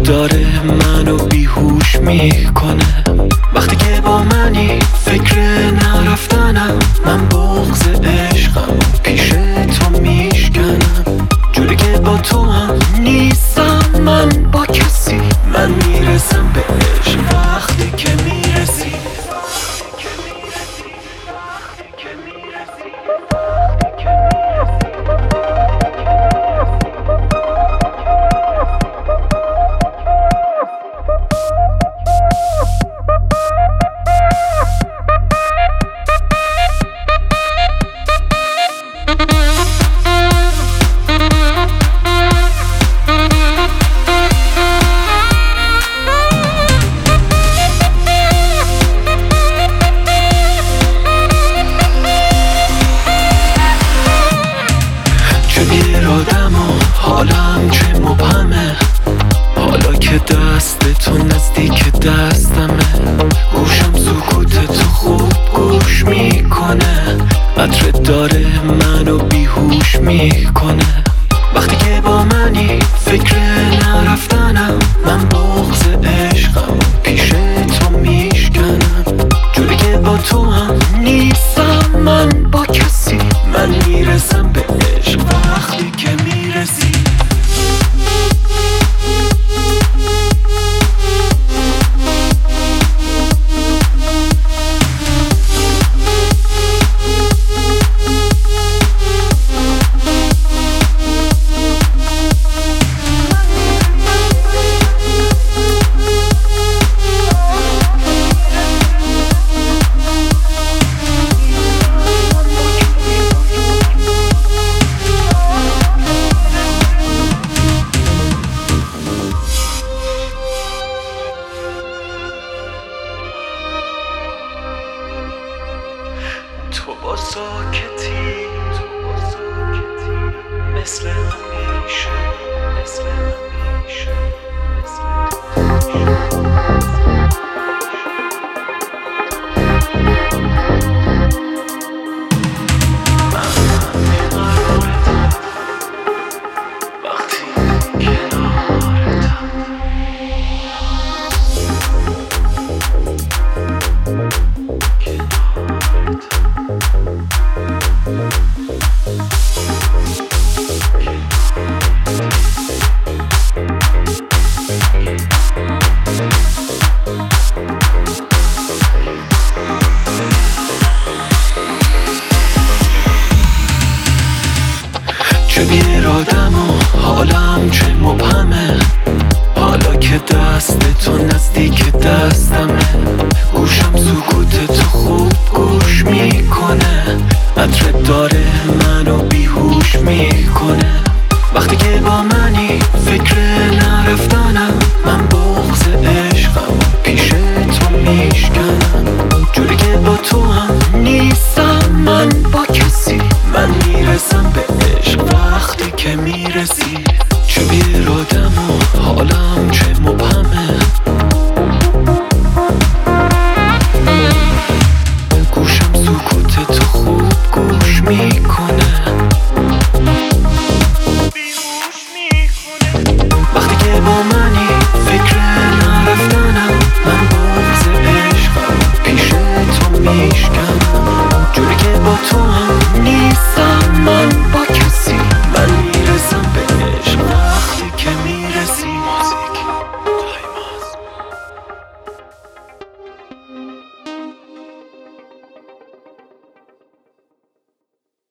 داره منو بیهوش میکنه. وقتی که با منی فکر نرفتنم، من بغض عشقم پیش تو میشکنم. جوری که با تو هم نیستم من با کسی، من میرسم به عشق وقتی که میرسی. آدم و حالم چه مبهمه، حالا که دست تو نزدیک دستمه. گوشم سکوت تو خوب گوش میکنه، عطر داره منو بیهوش میکنه. وقتی که با منی فکر نرفتنم، من بغض عشقم پیش تو میشکنم. جوری که با تو هم نیستم من با کسی، من میرسم به عشق وقتی که میرسی. تو با ساکتی مثل همیشه، مثل همیشه، مثل چه بیرادم و حالم چه مبهمه، حالا که دست تو نزدیک دستمه. گوشم سکوت تو خوب گوش میکنه، عطر داره منو بیهوش میکنه. وقتی که با منی فکر نرفتنم، من بغض عشقم پیش تو میشکنم. جوری که با تو هم نیستم من با کسی، من میرسم به عشق وقتی که میرسی. چه بیرادم و حالم چه مبهمه، گوشم سکوت تو خوب گوش میکنه. وقتی که با منی فکر نرفتنم، من بغض عشقم پیش تو میشکنم.